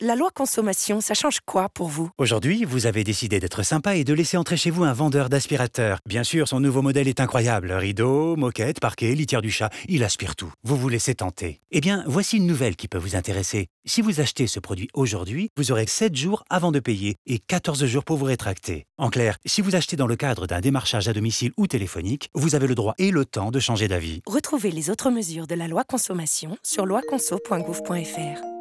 La loi consommation, ça change quoi pour vous? Aujourd'hui, vous avez décidé d'être sympa et de laisser entrer chez vous un vendeur d'aspirateurs. Bien sûr, son nouveau modèle est incroyable. Rideaux, moquette, parquet, litière du chat, il aspire tout. Vous vous laissez tenter. Eh bien, voici une nouvelle qui peut vous intéresser. Si vous achetez ce produit aujourd'hui, vous aurez 7 jours avant de payer et 14 jours pour vous rétracter. En clair, si vous achetez dans le cadre d'un démarchage à domicile ou téléphonique, vous avez le droit et le temps de changer d'avis. Retrouvez les autres mesures de la loi consommation sur loiconso.gouv.fr.